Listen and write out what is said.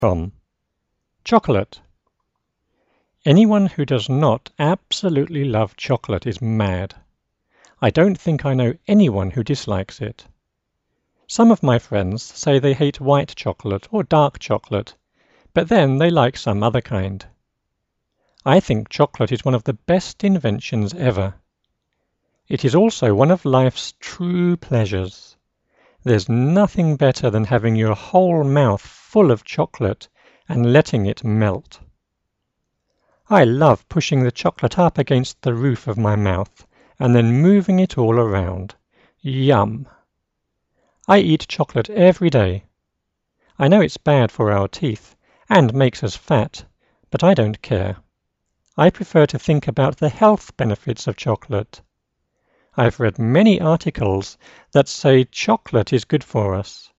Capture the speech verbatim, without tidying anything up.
From chocolate. Anyone who does not absolutely love chocolate is mad. I don't think I know anyone who dislikes it. Some of my friends say they hate white chocolate or dark chocolate, but then they like some other kind. I think chocolate is one of the best inventions ever. It is also one of life's true pleasures. There's nothing better than having your whole mouth full of chocolate and letting it melt. I love pushing the chocolate up against the roof of my mouth and then moving it all around. Yum! I eat chocolate every day. I know it's bad for our teeth and makes us fat, but I don't care. I prefer to think about the health benefits of chocolate. I've read many articles that say chocolate is good for us.